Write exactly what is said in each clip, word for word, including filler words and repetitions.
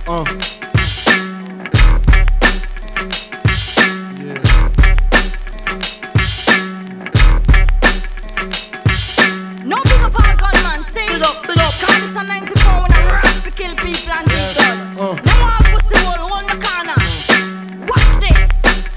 Uh. No big up our gunman, see? Big up, big up. Call this a ninety-four when I rap to kill people and do blood. Uh. Now all pussy hole on the corner. Watch this,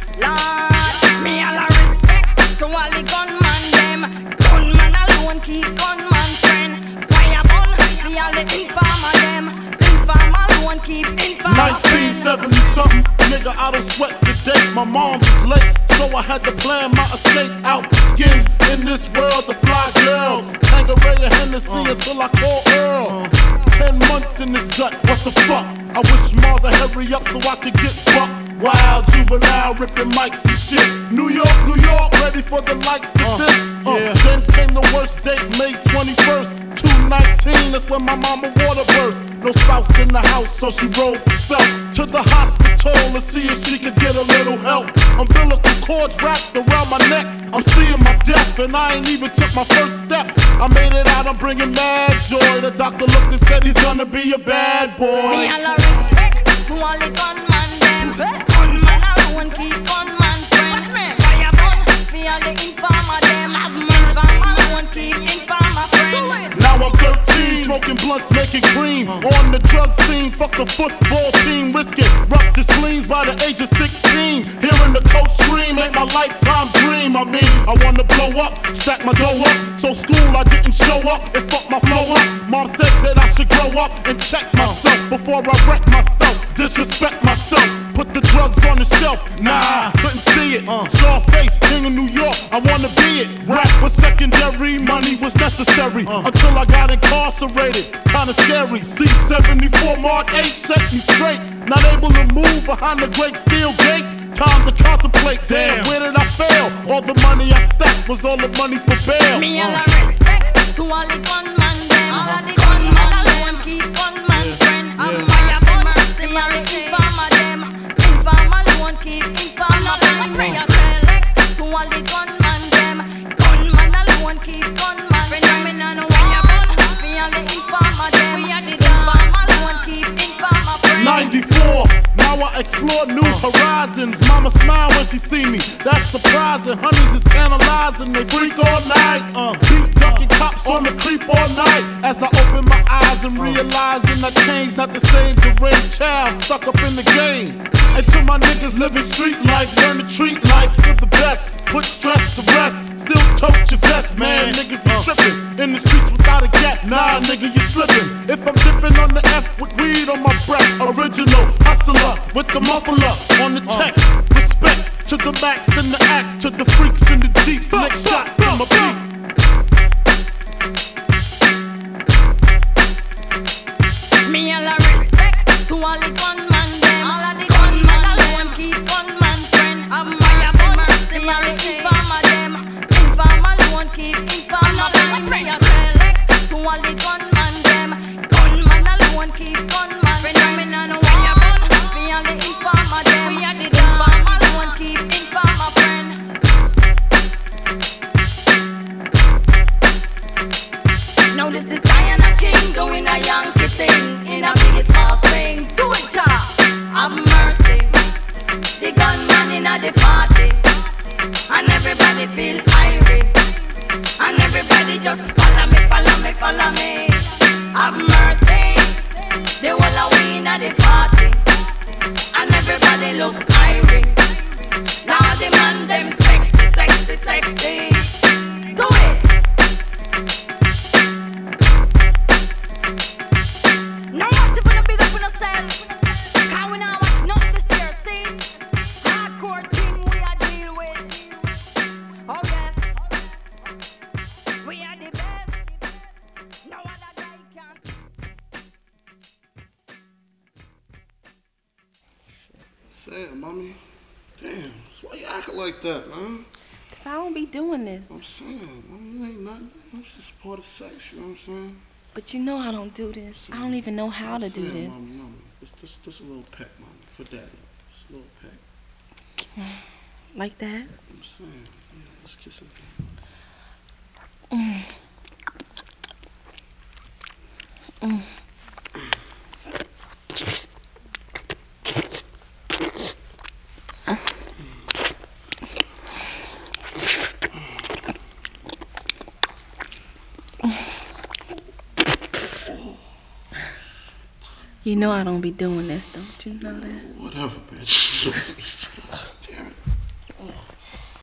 Lord. Me all a respect to all the gunman them. Gunman alone keep gunman friend. Fire bun for all the informer them. Informer alone keep informer nineteen seventy something, nigga, I don't sweat the day. My mom was late, so I had to plan my escape out the skins. In this world, the fly girls, Tangeray and Hennessy uh. until I call Earl. Uh. Ten months in this gut, what the fuck? I wish Mars would hurry up so I could get buck. Wild juvenile ripping mics and shit. New York, New York, ready for the likes of uh. this. Uh. Yeah. Then came the worst date, May twenty-first, two nineteen. That's when my mama water burst. No spouse in the house, so she rolled herself to the hospital to see if she could get a little help. Umbilical cords wrapped around my neck. I'm seeing my death, and I ain't even took my first step. I made it out, I'm bringing mad joy. The doctor looked and said he's gonna be a bad boy. Me all a respect to all the gunman them. Gunman alone keep gunman friend. Fire bun for all the informer them. Informer alone keep informer friend. Now I'm thirteen, smoking blunts, making cream. On the drug scene, fuck the football team. Risking ruptured spleens by the age of sixteen. Hearing the coach scream ain't my lifetime dream. I mean, I wanna blow up, stack my dough up. So school I didn't show up and fuck my flow up. Mom said that I should grow up and check myself before I wreck myself, disrespect myself. Put the drugs on the shelf, nah, couldn't see it. uh. Scarface, king of New York, I wanna be it. Rap was secondary, money was necessary. uh. Until I got incarcerated, kinda scary. C seventy-four Mark eight set me straight. Not able to move behind the great steel gate. Time to contemplate, damn, where did I fail? All the money I stacked was all the money for bail. Me all a respect to all the gunman them. All of the gunman alone keep gunman friend. Fire bun for all the informer them. Informer alone keep informer friend. Me a collect to all the gunman them. Gunman alone keep gunman friend. Me no know fire bun for all the informer them. Informer alone keep informer friend. ninety-four, now I explore new horizons. Mama smile when she see me, that's surprising. Honeys is tantalizing, they freak all night. Uh, beat ducking cops on the creep all night. As I open my eyes and realizing I changed, not the same deranged child stuck up in the game. And to my niggas living street life, learn to treat life to the best. Put stress to rest, still tote your vest, man. Niggas be tripping in the streets without a gap. Nah, nigga, you slipping. If I'm dipping on the F with weed on my breath, original hustler with the muffler on the tech. Respect to the max and the axe, to the freaks in the jeeps. Lick shots to my beats. Me all a respect to all the gunman them. All of the gunman alone keep gunman friend. Fire bun for all the informer them. Informer alone keep informer friend. Me a collect to all the gunman them. Gunman alone keep gunman friend. Me no know fire bun for all the informer them. Informer alone keep informer friend. Now this is Diana King doing a Yankee thing in a biggie small swing. Do it, Jah, have mercy. The gunman in a the party, and everybody feel irie, and everybody just follow me, follow me, follow me. Have mercy. The whole of we in a the party, and everybody look irie. Now the man them sexy, sexy, sexy. Do it. Now what's if we no big up on ourselves? Cause we not watch nothing this year, see? Hardcore thing we a deal with. Oh yes, we are the best. No other guy can. Sam, mommy, damn, so why you acting like that, man? Cause I don't be doing this. I'm saying, mommy, it ain't nothing. It's just part of sex, you know what I'm saying? But you know I don't do this. I don't even know how to do saying, this. Mommy, mommy, just, just, just a little peck, mommy, for daddy. Just a little peck. Like that? I'm saying, yeah, let's kiss it. Mm. Mm. You know I don't be doing this, don't you know that? Whatever, bitch. Damn it.